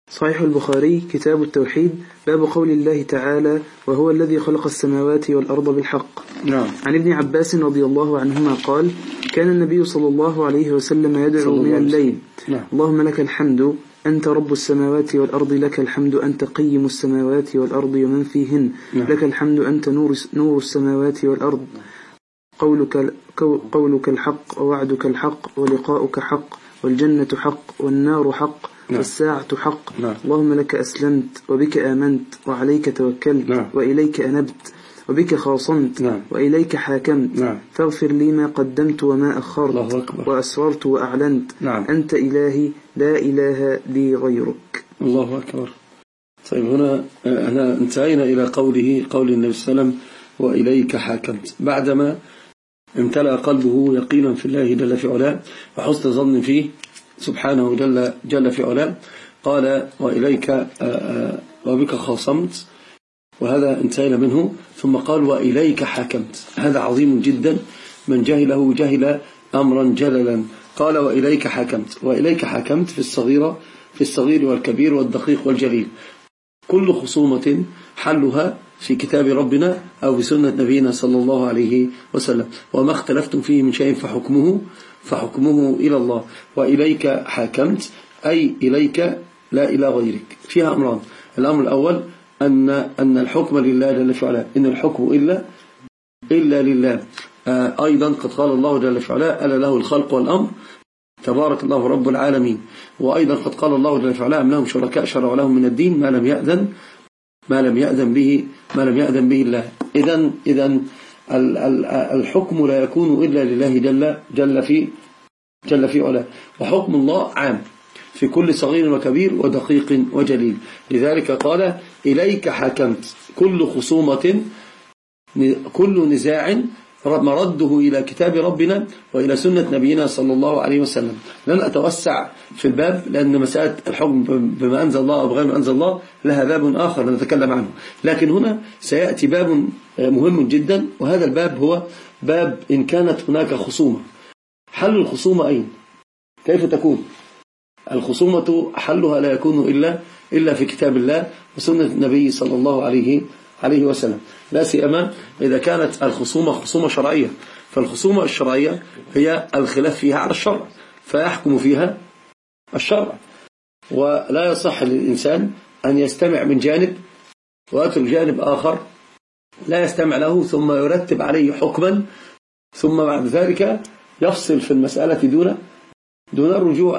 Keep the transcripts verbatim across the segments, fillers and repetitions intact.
صحيح البخاري كتاب التوحيد باب قول الله تعالى وهو الذي خلق السماوات والأرض بالحق. نعم. عن ابن عباس رضي الله عنهما قال كان النبي صلى الله عليه وسلم يدعو من الليل نعم. اللهم لك الحمد أنت رب السماوات والأرض، لك الحمد أنت قيم السماوات والأرض ومن فيهن، نعم. لك الحمد أنت نور, نور السماوات والأرض، قولك, قولك الحق ووعدك الحق ولقاؤك حق والجنة حق والنار حق نعم. والساعة حق. نعم. اللهم لك أسلمت وبك آمنت وعليك توكلت. نعم. وإليك أنبت وبك خاصمت. نعم. وإليك حاكمت. نعم. فاغفر لي ما قدمت وما أخرت وأسررت وأعلنت. نعم. أنت إلهي لا إله لي غيرك. الله أكبر. طيب هنا أنا انتهينا إلى قوله قول النبي صلى الله عليه وسلم وإليك حاكمت، بعدما امتلأ قلبه يقينا في الله جل في علاه وحسن ظن فيه سبحانه جل, جل في علاه، قال وإليك وبك خاصمت، وهذا انتهينا منه. ثم قال وإليك حاكمت، هذا عظيم جدا، من جهله جهل أمرا جللا. قال وإليك حاكمت، وإليك حاكمت في الصغيرة في الصغير والكبير والدقيق والجليل، كل خصومة حلها في كتاب ربنا أو بسنة نبينا صلى الله عليه وسلم، وما اختلفتم فيه من شيء فحكمه فحكمه إلى الله. وإليك حاكمت أي إليك لا إلى غيرك. فيها أمران، الأمر الأول أن أن الحكم لله جل في علاه، إن الحكم إلا إلا لله. آه أيضا قد قال الله جل في علاه ألا له الخلق والأمر تبارك الله رب العالمين. وأيضا قد قال الله جل في علاه أم لهم شركاء شرعوا لهم من الدين ما لم يأذن ما لم يأذن به ما لم يأذن به الله. إذن إذن الحكم لا يكون إلا لله جل جل في جل في علاه، وحكم الله عام في كل صغير وكبير ودقيق وجليل. لذلك قال إليك حكمت، كل خصومة كل نزاع مرده إلى كتاب ربنا وإلى سنة نبينا صلى الله عليه وسلم. لن أتوسع في الباب لأن مسألة الحكم بما أنزل الله أو بغير ما أنزل الله لها باب آخر نتكلم عنه، لكن هنا سيأتي باب مهم جدا، وهذا الباب هو باب إن كانت هناك خصومة، حل الخصومة أين؟ كيف تكون الخصومة؟ حلها لا يكون إلا إلا في كتاب الله وسنة النبي صلى الله عليه عليه وسلم، لا سيما إذا كانت الخصومة خصومة شرعية. فالخصومة الشرعية هي الخلاف فيها على الشرع فيحكم فيها الشرع، ولا يصح للإنسان أن يستمع من جانب ويترك جانب آخر لا يستمع له ثم يرتب عليه حكما ثم بعد ذلك يفصل في المسألة دون دون الرجوع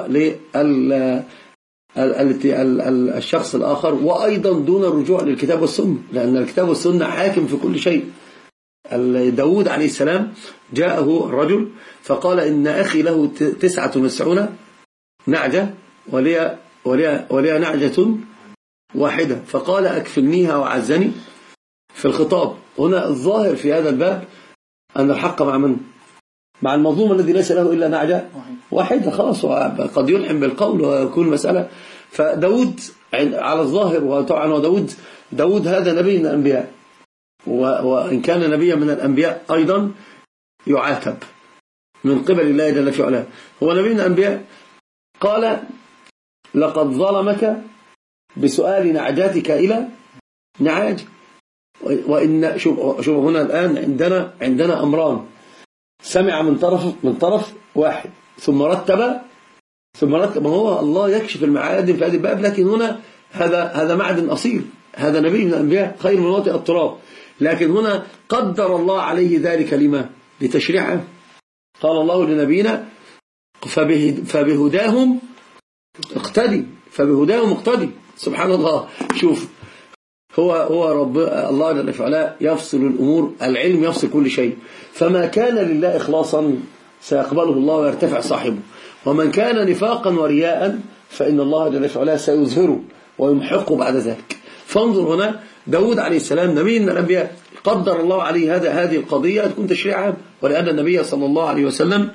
للشخص الآخر، وأيضا دون الرجوع للكتاب والسنة، لأن الكتاب والسنة حاكم في كل شيء. داود عليه السلام جاءه الرجل فقال إن أخي له تسعة وتسعون نعجة ولي, ولي, ولي نعجة واحدة، فقال أكفلنيها وعزني في الخطاب. هنا الظاهر في هذا الباب أن الحق مع من؟ مع المظلوم الذي ليس له إلا نعجة واحدة، خلاص قد يلحم بالقول ويكون مسألة. فداود على الظاهر، وطبعا وداود داود هذا نبي من الأنبياء، وإن كان نبيا من الأنبياء أيضا يعاتب من قبل الله جل في علاه، هو نبي من الأنبياء. قال لقد ظلمك بسؤال نعجاتك إلى نعاج. وإن شوف شوف هنا الآن عندنا عندنا أمران، سمع من طرف من طرف واحد ثم رتب ثم رتب ما هو الله يكشف المعادن في هذه الباب، لكن هنا هذا هذا معدن أصيل، هذا نبي من الأنبياء خير من واطئ التراب، لكن هنا قدر الله عليه ذلك لما؟ لتشريعه. قال الله لنبينا فبهداهم اقتدي فبهداهم اقتدي. سبحان الله. شوف هو هو رب الله جل وعلا يفصل الأمور، العلم يفصل كل شيء، فما كان لله إخلاصا سيقبله الله ويرتفع صاحبه، ومن كان نفاقا ورياء فإن الله جل وعلا سيظهره ويمحقه بعد ذلك. فانظر هنا داود عليه السلام نبي من الأنبياء، قدر الله عليه هذا هذه القضية تكون تشريعا، ولأن النبي صلى الله عليه وسلم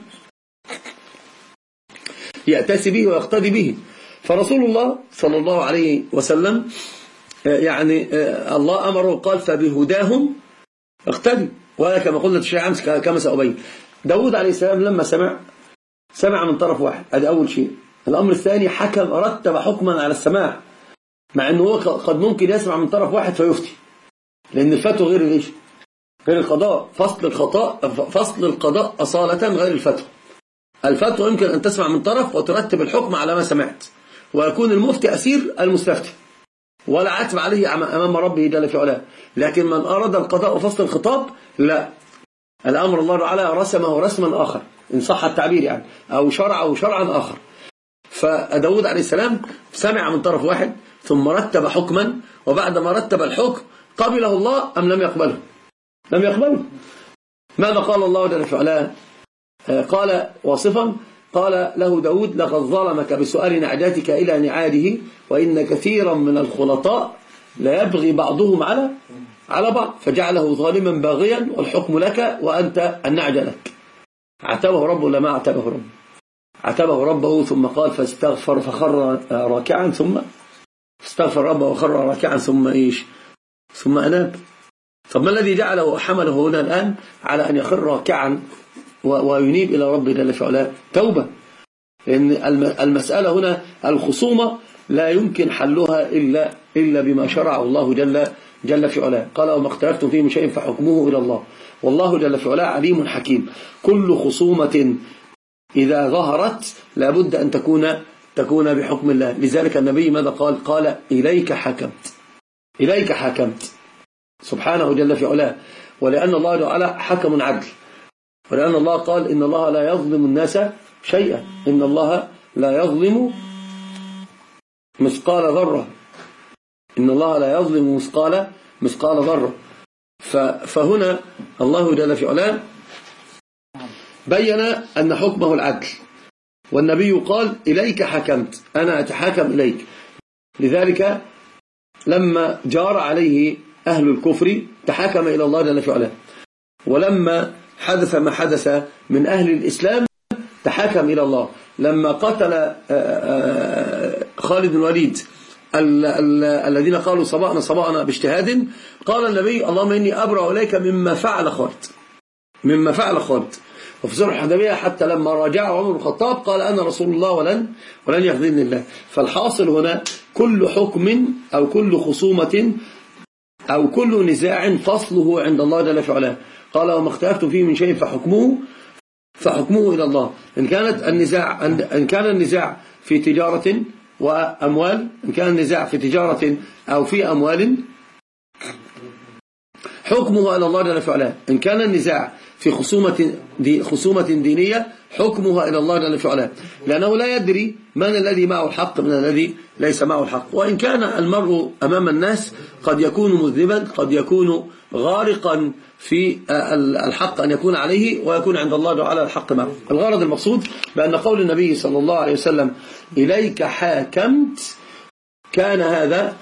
يأتسي به ويقتدي به. فرسول الله صلى الله عليه وسلم يعني الله أمره قال فبهداهم اقتدي، وهذا كما قلنا تشريع أمس كما سأبين. داود عليه السلام لما سمع سمع من طرف واحد، هذا أول شيء. الأمر الثاني حكم رتب حكما على السماع، مع أنه هو قد ممكن يسمع من طرف واحد فيفتي، لأن الفتوى غير ليش غير القضاء. فصل الخطأ فصل القضاء أصالة غير الفتوى. الفتوى يمكن أن تسمع من طرف وترتب الحكم على ما سمعت، ويكون المفتي أسير المستفتي ولا عتب عليه أمام ربه جل في علاه. لكن من أراد القضاء وفصل الخطاب لا، الأمر الله تعالى رسمه رسما آخر إن صح التعبير يعني، أو شرعه شرعا آخر. فداود عليه السلام سمع من طرف واحد ثم رتب حكما، وبعد ما رتب الحكم قبله الله أم لم يقبله؟ لم يقبله. ماذا قال الله جل في علاه؟ قال واصفا، قال له داود: لقد ظلمك بسؤال نعجاتك إلى نعاده، وإن كثيرا من الخلطاء لا يبغي بعضهم على على بعض، فجعله ظالما باغيا والحكم لك وأنت النعج لك. عتبه ربه لما عتبه ربه؟ عتبه ربه ثم قال فاستغفر فخر راكعا، ثم استغفر ربه وخر راكعا ثم إيش؟ ثم أناب. طب ما الذي جعله وحمله هنا الآن على أن يخر راكعا وينيب إلى ربه جل في علاه؟ توبة. لأن المسألة هنا الخصومة لا يمكن حلها إلا إلا بما شرعه الله جل جل في علاه. قال: وما اختلفتم فيه من شيء فحكمه إلى الله، والله جل في علاه عليم حكيم. كل خصومة إذا ظهرت لابد أن تكون تكون بحكم الله. لذلك النبي ماذا قال؟ قال: إليك حكمت، إليك حكمت سبحانه جل في علاه. ولأن الله تعالى حكم عدل، ولأن الله قال: إن الله لا يظلم الناس شيئا، إن الله لا يظلم مثقال ذرة، إن الله لا يظلم مثقال مثقال ذرة. فهنا الله جل في علاه بين أن حكمه العدل، والنبي قال: إليك حكمت، أنا أتحاكم إليك. لذلك لما جار عليه أهل الكفر تحاكم إلى الله جل في علاه، ولما حدث ما حدث من أهل الإسلام تحاكم إلى الله. لما قتل خالد بن الوليد الذين قالوا صبأنا صبأنا باجتهاد، قال النبي: اللهم إني أبرأ إليك مما فعل خالد، مما فعل خالد. وفي صلح الحديبية حتى لما راجع عمر بن الخطاب قال: أنا رسول الله ولن ولن يخذلني الله. فالحاصل هنا كل حكم أو كل خصومة أو كل نزاع فصله عند الله جل في علاه. قال: وما اختلفتم فيه من شيء فحكمه فحكمه إلى الله. إن كانت النزاع إن كان النزاع في تجارة وأموال، إن كان النزاع في تجارة أو في أموال حكمه إلى الله جل في علاه. إن كان النزاع في خصومة دي خصومة دينية حكمها إلى الله جل في علاه، لأنه لا يدري من الذي معه الحق من الذي ليس معه الحق. وإن كان المرء أمام الناس قد يكون مذنبا، قد يكون غارقا في الحق أن يكون عليه، ويكون عند الله تعالى الحق معه. الغرض المقصود بأن قول النبي صلى الله عليه وسلم: إليك حاكمت، كان هذا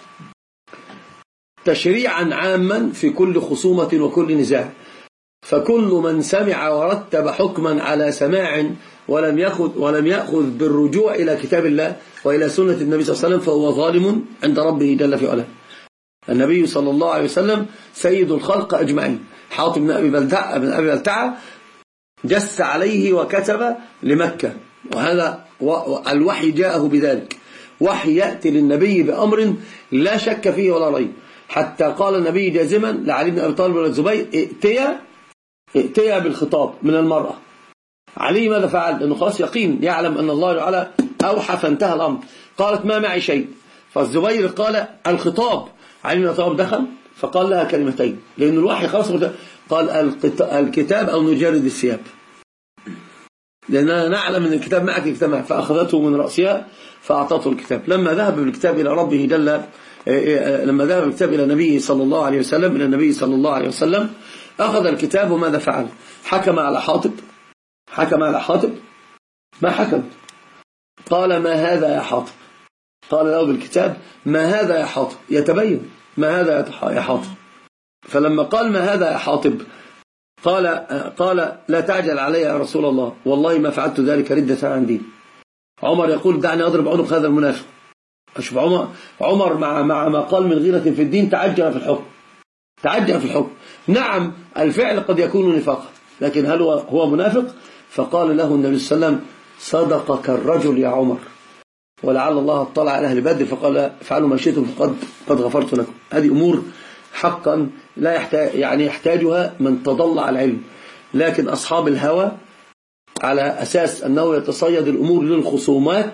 تشريعا عاما في كل خصومة وكل نزاع. فكل من سمع ورتب حكما على سماع ولم يأخذ ولم يأخذ بالرجوع إلى كتاب الله وإلى سنة النبي صلى الله عليه وسلم فهو ظالم عند ربه جل في علاه. النبي صلى الله عليه وسلم سيد الخلق أجمعين. حاطب بن أبي بلتعة بن أبي بلتعة جس عليه وكتب لمكة، وهذا الوحي جاءه بذلك، وحي يأتي للنبي بأمر لا شك فيه ولا ريب، حتى قال النبي جازما لعلي بن أبي طالب والزبير: ائتيا ائتيا بالخطاب من المرأة. علي ماذا فعل؟ لأنه خلاص يقين يعلم أن الله تعالى أوحى فانتهى الأمر. قالت: ما معي شيء. فالزبير قال: الخطاب. علي بن أبي طالب دخل فقال لها كلمتين، لأن الوحي خلاص قال: الكتاب أو نجرد الثياب، لأننا نعلم أن الكتاب معك، الكتاب معك. فأخذته من رأسها فأعطته الكتاب. لما ذهب بالكتاب إلى ربه جل لما ذهب الكتاب إلى النبي صلى الله عليه وسلم إلى النبي صلى الله عليه وسلم أخذ الكتاب، وماذا فعل؟ حكم على حاطب حكم على حاطب ما حكم. قال: ما هذا يا حاطب؟ قال له بالكتاب: ما هذا يا حاطب؟ يتبين ما هذا يا حاطب. فلما قال: ما هذا يا حاطب؟ قال قال لا تعجل علي يا رسول الله، والله ما فعلت ذلك ردة عن دين. عمر يقول: دعني أضرب عنق هذا المنافق. أشوف عمر عمر مع مع ما قال من غيرة في الدين تعجل في الحكم تعجل في الحكم. نعم الفعل قد يكون نفاقا، لكن هل هو هو منافق؟ فقال له النبي صلى الله عليه وسلم: صدقك الرجل يا عمر، ولعل الله اطلع على أهل بدر فقال افعلوا ما شئتم فقد قد غفرت لكم. هذه أمور حقا لا يحتاج يعني يحتاجها من تضلع العلم. لكن أصحاب الهوى على أساس أنه يتصيد الأمور للخصومات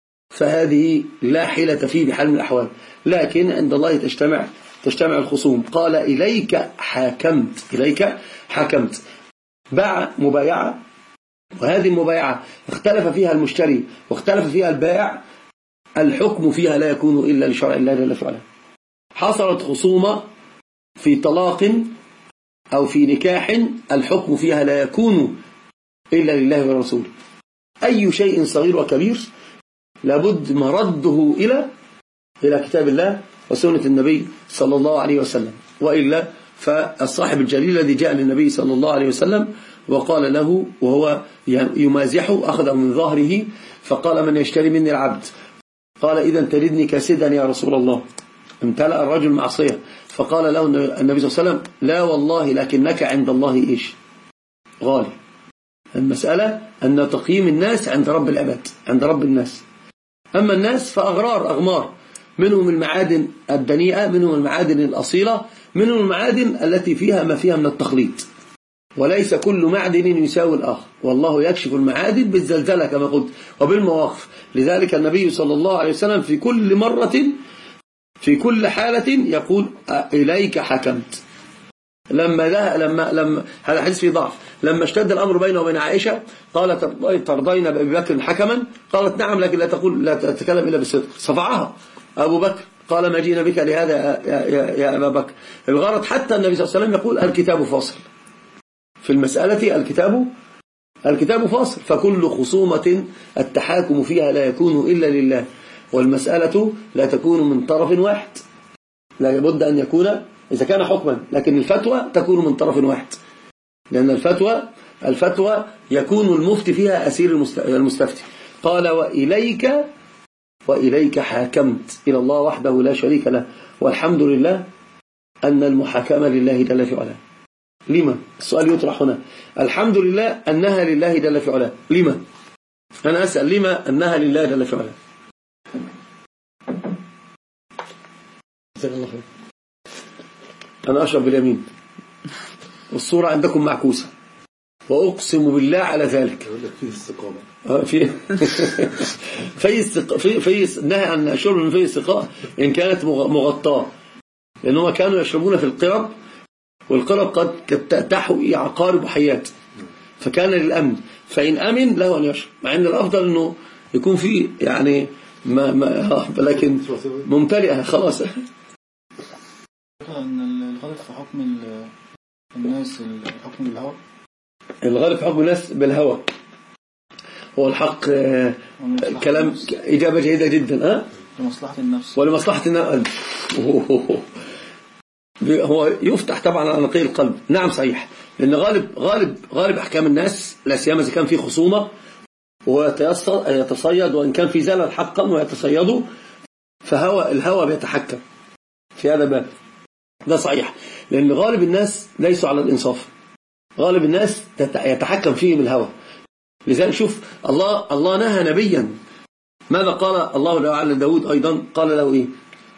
فهذه لا حيلة فيه بحال من الأحوال. لكن عند الله تجتمع تجتمع الخصوم. قال إليك حاكمت، إليك حاكمت، باع مبايعة، وهذه المبايعة اختلف فيها المشتري واختلف فيها البائع، الحكم فيها لا يكون إلا لشرع الله جل وعلا. حصلت خصومة في طلاق أو في نكاح، الحكم فيها لا يكون إلا لله ورسوله. أي شيء صغير وكبير لابد مرده إلى إلى كتاب الله وسنة النبي صلى الله عليه وسلم، وإلا فالصاحب الجليل الذي جاء للنبي صلى الله عليه وسلم وقال له وهو يمازحه أخذه من ظهره فقال من يشتري مني العبد؟ قال إذا تردني كاسدا يا رسول الله. امتلأ الرجل معصية فقال له النبي صلى الله عليه وسلم لا والله لكنك عند الله إيش؟ غالي. المسألة أن تقييم الناس عند رب العباد، عند رب الناس. أما الناس فأغرار أغمار، منهم المعادن الدنيئة، منهم المعادن الأصيلة، منهم المعادن التي فيها ما فيها من التخليط، وليس كل معدن يساوي الآخر، والله يكشف المعادن بالزلزلة كما قلت وبالمواقف. لذلك النبي صلى الله عليه وسلم في كل مرة في كل حالة يقول إليك حكمت. لما ده لما لما هذا حديث فيه ضعف، لما اشتد الأمر بينه وبين عائشة قالت ترضين بأبي بكر حكما؟ قالت نعم لكن لا تقول لا تتكلم إلا بالصدق. صفعها أبو بكر قال ما جينا بك لهذا يا, يا, يا أبا بكر. الغرض حتى النبي صلى الله عليه وسلم يقول الكتاب فاصل في المسألة، الكتاب الكتاب فاصل، فكل خصومة التحاكم فيها لا يكون إلا لله، والمسألة لا تكون من طرف واحد، لا بد أن يكون إذا كان حكما، لكن الفتوى تكون من طرف واحد، لأن الفتوى الفتوى يكون المفتي فيها أسير المستفتي. قال وإليك وإليك حاكمت، إلى الله وحده لا شريك له، والحمد لله أن المحاكمة لله جل في علاه. لما؟ السؤال يطرح هنا. الحمد لله أنها لله جل في علاه، لما؟ أنا أسأل لما أنها لله جل في علاه؟ جزاك الله خير. أنا أشرب باليمين والصورة عندكم معكوسة وأقسم بالله على ذلك. يقول لك فيه استقامة. في في استق... في في نهي عن شرب من في استقاء إن كانت مغطاة، لأنهم كانوا يشربون في القرب، والقرب قد تحوي عقارب وحيات، فكان للأمن، فإن أمن له أن يشرب، مع أن الأفضل أنه يكون فيه يعني ما ما لكن ممتلئة خلاص. أن الغالب في حكم الناس الحكم بالهوى، الغالب في حكم الناس بالهوى هو الحق. كلام إجابة جيدة جدا. أه؟ لمصلحة النفس ولمصلحة النفس. هو يفتح طبعا على نقيض القلب. نعم صحيح، لأن غالب غالب غالب أحكام الناس لا سيما إذا كان في خصومة ويتصيد، وإن كان في زلل حقا ويتصيده، فهو الهوى بيتحكم في هذا الباب. ده صحيح، لأن غالب الناس ليسوا على الإنصاف، غالب الناس يتحكم فيهم الهوى. لذلك شوف الله الله نهى نبيا، ماذا قال الله له على داود أيضا؟ قال له إيه؟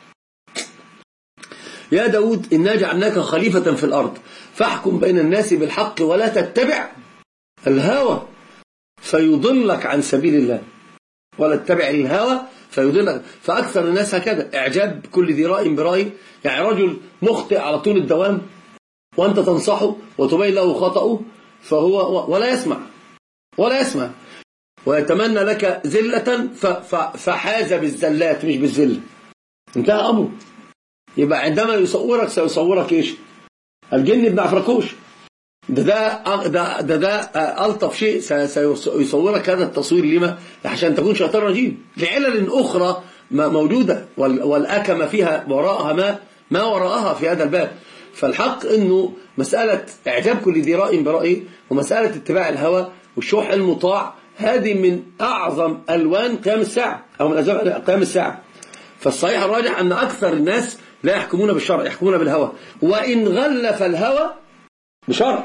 يا داود إنا جعلناك خليفة في الأرض فاحكم بين الناس بالحق ولا تتبع الهوى فيضلك عن سبيل الله، ولا تتبع الهوى فيضلك. فأكثر الناس هكذا، إعجاب كل ذي رأي برأي. يعني رجل مخطئ على طول الدوام وأنت تنصحه وتبين له خطأه فهو ولا يسمع ولا يسمع ويتمنى لك ذلة فحاز بالزلات مش بالذل، انتهى أمره. يبقى عندما يصورك سيصورك إيش؟ الجن ابن عفركوش. ده ده ده ده, ده ألطف شيء، سيصورك هذا التصوير. لما؟ عشان تكون شيطان رجيم لعلل أخرى موجودة، والأكم فيها وراءها ما ما وراءها في هذا الباب. فالحق أنه مسألة إعجاب كل ذي رأي برأيه ومسألة اتباع الهوى والشح المطاع هذه من أعظم ألوان قيام الساعة أو من أزواج قيام الساعة. فالصحيح الراجح أن أكثر الناس لا يحكمون بالشرع، يحكمون بالهوى، وإن غلف الهوى بشرع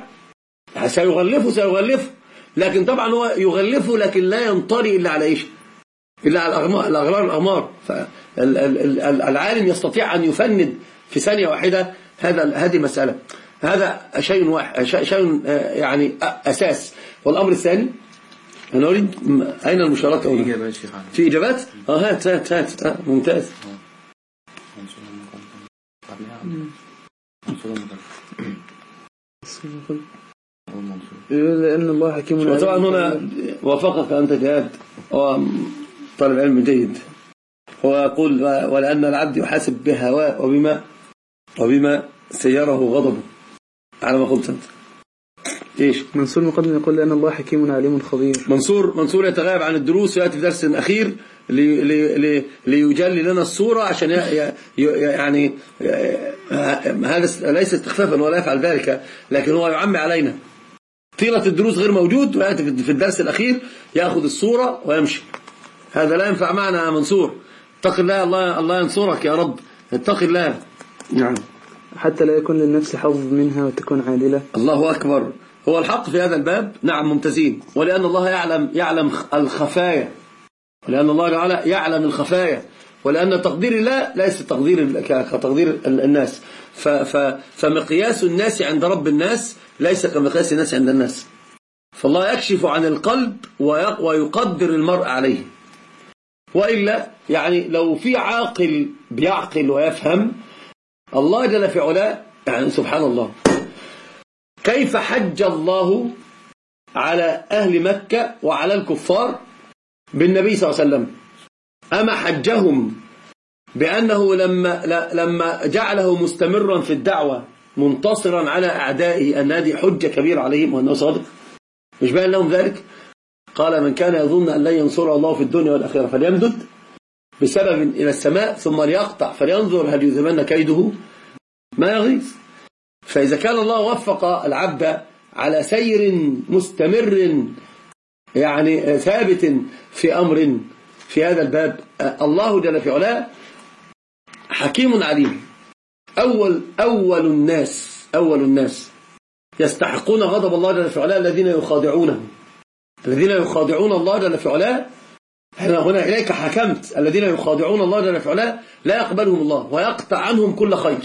سيغلفه سيغلفه لكن طبعا هو يغلفه لكن لا ينطري إلا على إيش؟ إلا على الأغرار الأغمار. فالعالم يستطيع أن يفند في ثانية واحدة هذا هذه مسألة. هذا شيء واحد، شيء يعني أساس. والأمر الثاني أنا أريد أين المشاركة هنا؟ في إجابات في إجابات؟ آه هات هات هات آه ممتاز. لأن الله حكيم. وطبعا هنا وافقك أنت جهاد طالب علم جيد. هو يقول ولأن العبد يحاسب بهواء وبما وبما سيره غضبه على ما قلت أنت. إيش منصور المقدم يقول لأن الله حكيم عليم خبير. منصور منصور يتغيب عن الدروس ويأتي في درس أخير لي لي لي ليجلي لنا الصورة عشان يعني هذا ليس استخفافا ولا يفعل ذلك، لكن هو يعمي علينا. طيلة الدروس غير موجود ويأتي في الدرس الأخير يأخذ الصورة ويمشي. هذا لا ينفع معنا يا منصور. اتق الله، الله الله ينصرك يا رب. اتق الله. نعم. حتى لا يكون للنفس حظ منها وتكون عادلة. الله أكبر. هو الحق في هذا الباب نعم ممتازين، ولأن الله يعلم يعلم الخفايا، ولأن الله تعالى يعلم الخفايا، ولأن تقدير الله ليس تقدير كتقدير الناس. فمقياس الناس عند رب الناس ليس كمقياس الناس عند الناس. فالله يكشف عن القلب ويقدر المرء عليه. وإلا يعني لو في عاقل بيعقل ويفهم، الله جل في علاه يعني سبحان الله كيف حج الله على أهل مكة وعلى الكفار بالنبي صلى الله عليه وسلم؟ أما حجهم بأنه لما لما جعله مستمرا في الدعوة منتصرا على أعدائه أن هذه حجة كبيرة عليهم وأنه صادق؟ مش بين لهم ذلك؟ قال من كان يظن أن لن ينصر الله في الدنيا والآخرة فليمدد بسبب إلى السماء ثم ليقطع فلينظر هل يذهبن كيده ما يغيظ. فإذا كان الله وفق العبد على سير مستمر يعني ثابت في أمر في هذا الباب، الله جل في علاه حكيم عليم. أول أول الناس أول الناس يستحقون غضب الله جل في علاه الذين يخادعونه، الذين يخادعون الله جل في علاه. هنا هنا إليك حكمت. الذين يخادعون الله جل في علاه لا يقبلهم الله ويقطع عنهم كل خير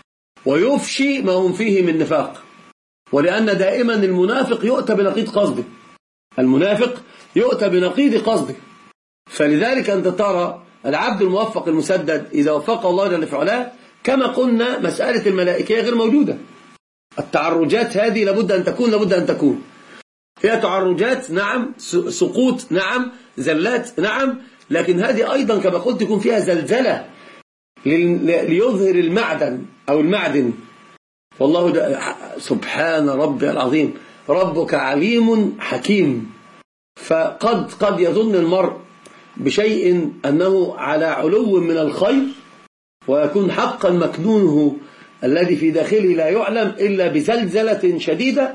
ويفشي ما هم فيه من نفاق. ولأن دائما المنافق يؤتى بنقيض قصده، المنافق يؤتى بنقيض قصده. فلذلك أنت ترى العبد الموفق المسدد إذا وفقه الله جل في علاه كما قلنا مسألة الملائكية غير موجودة. التعرجات هذه لابد أن تكون لابد أن تكون هي تعرجات نعم، سقوط نعم، زلات نعم، لكن هذه أيضا كما قلت يكون فيها زلزلة ليظهر المعدن أو المعدن. والله سبحان ربي العظيم ربك عليم حكيم. فقد قد يظن المرء بشيء أنه على علو من الخير ويكون حقا مكنونه الذي في داخله لا يعلم إلا بزلزلة شديدة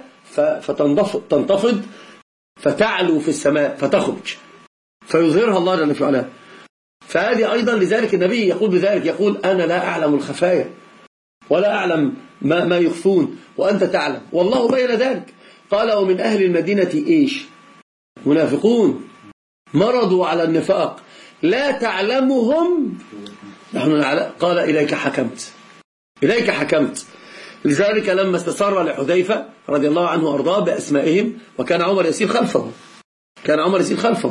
فتنتفض فتعلو في السماء فتخرج فيظهرها الله جل في علاه. فهذه أيضا لذلك النبي يقول بذلك، يقول أنا لا أعلم الخفايا ولا أعلم ما, ما يخفون وأنت تعلم والله بين ذلك. قال ومن أهل المدينة إيش؟ منافقون مرضوا على النفاق لا تعلمهم نحن نعلم. قال إليك حكمت إليك حكمت. لذلك لما استسر لحذيفة رضي الله عنه وأرضاه بأسمائهم وكان عمر يسير خلفه كان عمر يسير خلفه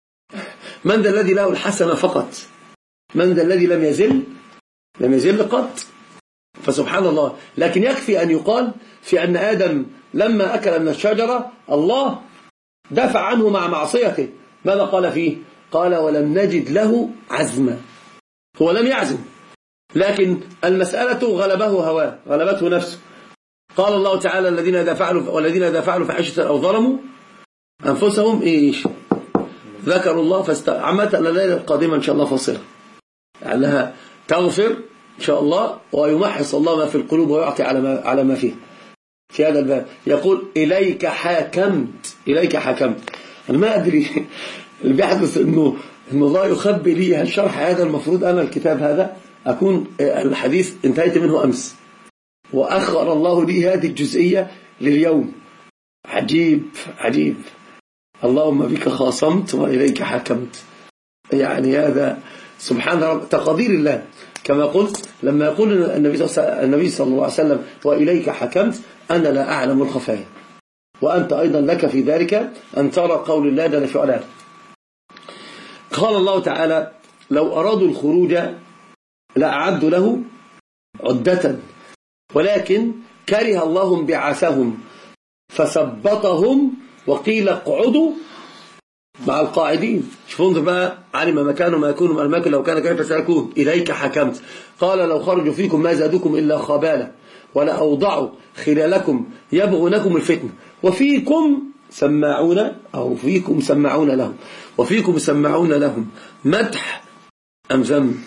من ذا الذي له الحسنة فقط؟ من ذا الذي لم يزل لم يزل قط؟ فسبحان الله. لكن يكفي أن يقال في أن آدم لما أكل من الشجرة الله دفع عنه مع معصيته. ماذا قال فيه؟ قال ولم نجد له عزما. هو لم يعزم لكن المسألة غلبه هواه غلبته نفسه. قال الله تعالى الذين إذا فعلوا والذين إذا فعلوا فحشة أو ظلموا أنفسهم إيش ذكروا الله فاستعمت الليلة القادمة إن شاء الله فاصلة لأنها تغفر إن شاء الله ويمحص الله ما في القلوب ويعطي على ما, على ما فيه. في هذا الباب يقول إليك حاكمت إليك حاكمت. أنا ما أدري اللي بيحدث إنه إنه الله يخبي لي الشرح هذا. المفروض أنا الكتاب هذا أكون الحديث انتهيت منه أمس وأخر الله لي هذه الجزئية لليوم. عجيب عجيب. اللهم بك خاصمت وإليك حكمت. يعني هذا سبحان رب تقدير الله. كما قلت لما يقول النبي صلى الله عليه وسلم وإليك حكمت أنا لا أعلم الخفايا، وأنت أيضا لك في ذلك أن ترى قول الله جل في علاه. قال الله تعالى لو أرادوا الخروج لأعدوا له عدة ولكن كره الله انبعاثهم فثبطهم وقيل اقعدوا مع القاعدين. شوفوا انظر بقى، علم مكان ما يكون من المكان لو كان كيف سيكون. إليك حكمت قال لو خرجوا فيكم ما زادوكم إلا خبالة ولا أوضعوا خلالكم يبغونكم الفتنة وفيكم سماعون أو فيكم سماعون لهم وفيكم سماعون لهم. مدح أم ذم؟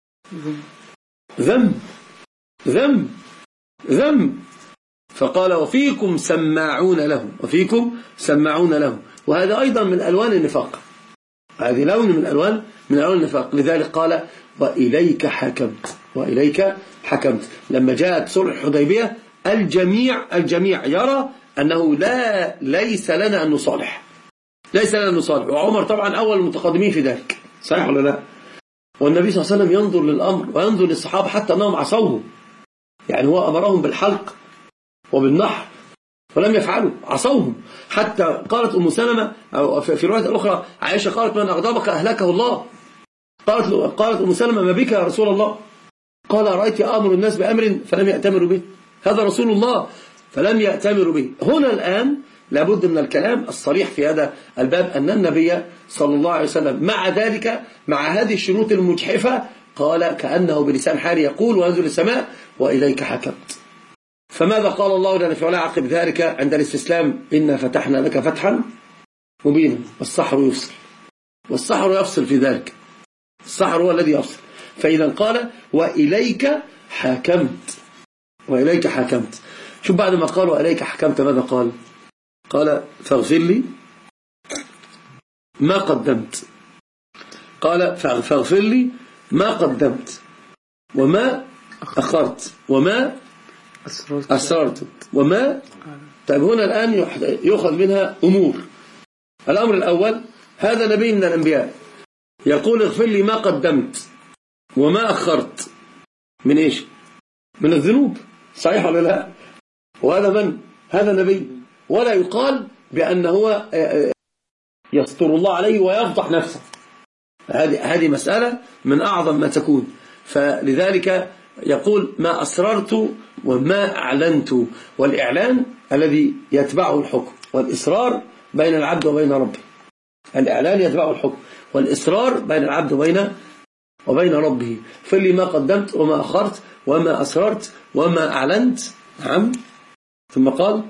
ذم ذم ذم. فقال وفيكم سماعون لهم وفيكم سماعون لهم، وهذا أيضا من ألوان النفاق، هذه لون من ألوان من ألوان النفاق. لذلك قال وإليك حكمت وإليك حكمت. لما جاءت صلح الحديبية الجميع الجميع يرى أنه لا ليس لنا أن نصالح ليس لنا أن نصالح، وعمر طبعا أول المتقدمين في ذلك، صحيح ولا لا؟ والنبي صلى الله عليه وسلم ينظر للأمر وينظر للصحابة حتى أنهم عصوه، يعني هو أمرهم بالحلق وبالنحر ولم يفعلوا، عصوهم. حتى قالت أم سلمة أو في رواية أخرى عائشة قالت من أغضبك أهلكه الله. قالت قالت أم سلمة ما بك يا رسول الله؟ قال رأيت أمر الناس بأمر فلم يأتمروا به، هذا رسول الله فلم يأتمروا به. هنا الآن لابد من الكلام الصريح في هذا الباب أن النبي صلى الله عليه وسلم مع ذلك مع هذه الشروط المجحفة قال كأنه بلسان حال يقول وينزل السماء وإليك حكمت. فماذا قال الله جل في علاه عقب ذلك عند الاستسلام؟ إنا فتحنا لك فتحا مبينا والسحر يفصل، والسحر يفصل في ذلك، السحر هو الذي يفصل. فإذا قال وإليك حكمت وإليك حكمت. شوف بعد ما قال وإليك حكمت ماذا قال؟ قال فاغفر لي ما قدمت. قال فاغفر لي ما قدمت وما أخرت وما أسررت وما. طيب هنا الآن يؤخذ منها أمور. الأمر الأول هذا نبي من الأنبياء يقول اغفر لي ما قدمت وما أخرت من إيش؟ من الذنوب، صحيح ولا لا؟ وهذا من؟ هذا نبي، ولا يقال بأن هو يستر الله عليه ويفضح نفسه. هذه هذه مسألة من أعظم ما تكون. فلذلك يقول ما أسررت وما أعلنت، والإعلان الذي يتبعه الحكم، والإصرار بين العبد وبين ربه. الإعلان يتبعه الحكم والإصرار بين العبد وبين وبين ربه. فلي ما قدمت وما أخرت وما أسررت وما أعلنت. نعم. ثم قال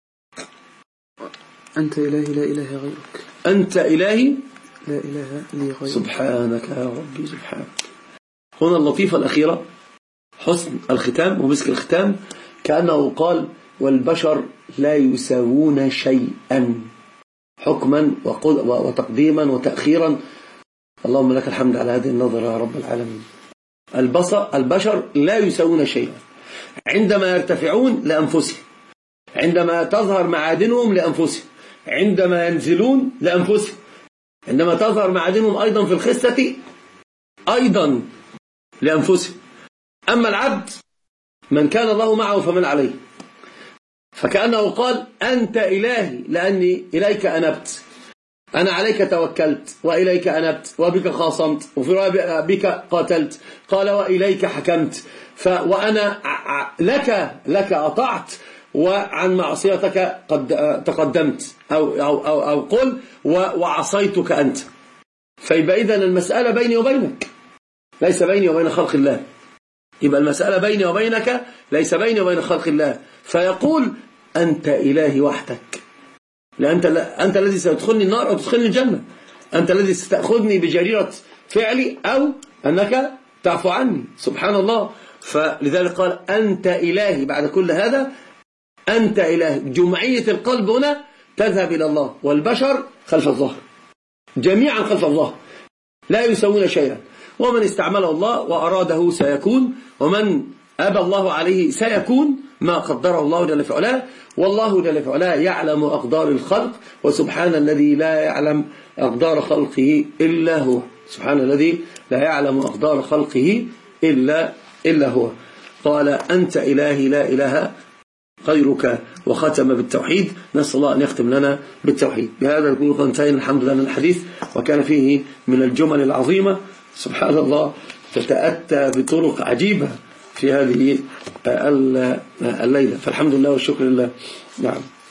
أنت إلهي لا إله غيرك، أنت إلهي لا إله لي غيرك، سبحانك يا ربي سبحانك. هنا اللطيفة الأخيرة حسن الختام ومسك الختام، كأنه قال والبشر لا يساوون شيئا حكما وتقديما وتأخيرا. اللهم لك الحمد على هذه النظرة يا رب العالمين. البشر لا يساوون شيئا عندما يرتفعون لأنفسهم، عندما تظهر معادنهم لأنفسهم، عندما ينزلون لأنفسهم، عندما تظهر معادنهم أيضا في الخسة أيضا لأنفسهم. أما العبد من كان الله معه فمن عليه. فكأنه قال أنت إلهي لأني إليك أنبت، أنا عليك توكلت وإليك أنبت وبك خاصمت وفي رواية بك قاتلت. قال وإليك حكمت، وأنا لك لك أطعت وعن معصيتك قد تقدمت أو, أو, أو, أو قل وعصيتك أنت. فيبقى إذن المسألة بيني وبينك ليس بيني وبين خلق الله، يبقى المسألة بيني وبينك ليس بيني وبين خلق الله. فيقول أنت إلهي وحدك، لأنت أنت الذي سيدخلني النار أو تدخلني الجنة، أنت الذي ستأخذني بجريرة فعلي أو أنك تعفو عني، سبحان الله. فلذلك قال أنت إلهي. بعد كل هذا أنت إلهي، جمعية القلب هنا تذهب إلى الله، والبشر خلف الظهر، جميعا خلف الظهر لا يسوون شيئا. ومن استعمله الله وأراده سيكون، ومن أبى الله عليه سيكون ما قدره الله جل في علاه. والله جل في علاه يعلم أقدار الخلق، وسبحان الذي لا يعلم أقدار خلقه إلا هو. سبحان الذي لا يعلم أقدار خلقه إلا, إلا هو. قال أنت إلهي لا إله غيرك، وختم بالتوحيد. نسأل الله أن يختم لنا بالتوحيد. بهذا نكون قد انتهينا الحمد لله من الحديث، وكان فيه من الجمل العظيمة سبحان الله تتأتى بطرق عجيبة في هذه الليلة، فالحمد لله والشكر لله. نعم.